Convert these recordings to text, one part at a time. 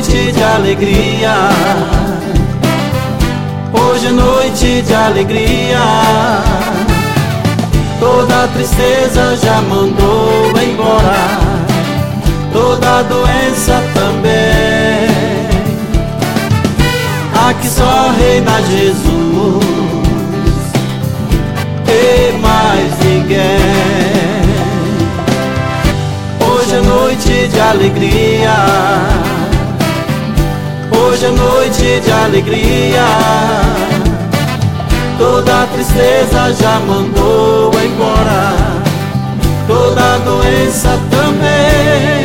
noite de alegria. Hoje é noite de alegria. Toda tristeza já mandou embora, toda doença também. Aqui só reina Jesus e mais ninguém. Hoje é noite de alegria. Hoje é noite de alegria. Toda tristeza já mandou embora, toda doença também.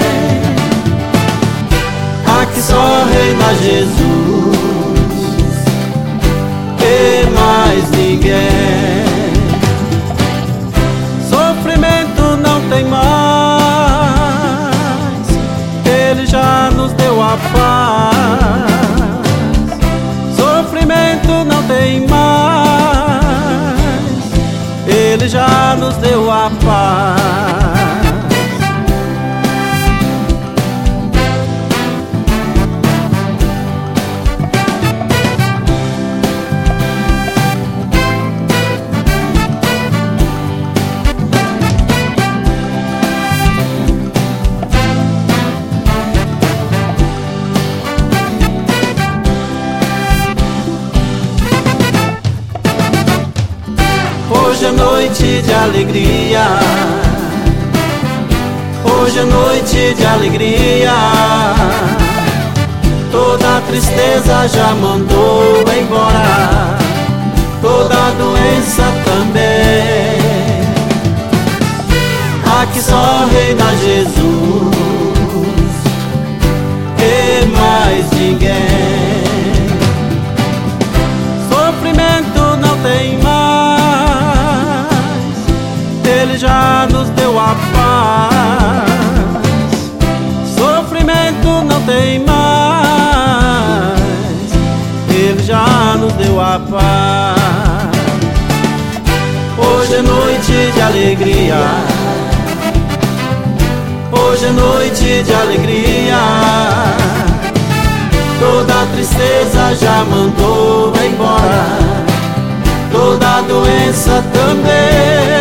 Aqui só reina Jesus e mais ninguém. Sofrimento não tem mais, Ele já nos deu a paz. Sofrimento não tem mais, Ele já nos deu a paz. Hoje é noite de alegria. Hoje é noite de alegria. Toda tristeza já mandou embora, toda doença também. Aqui só reina Jesus e mais ninguém. Sofrimento não tem mais, Ele já nos deu a paz. Sofrimento não tem mais, Ele já nos deu a paz. Hoje é noite de alegria. Hoje é noite de alegria. Toda tristeza já mandou embora, toda doença também.